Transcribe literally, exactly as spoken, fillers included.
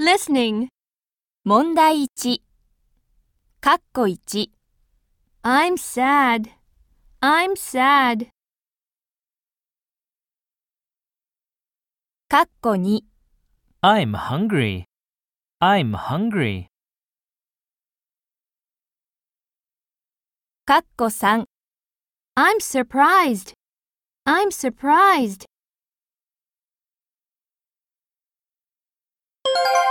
listening. 問題いち、かっこいち、 I'm sad. I'm sad. かっこに、 I'm hungry. I'm hungry. かっこさん、 I'm surprised. I'm surprised.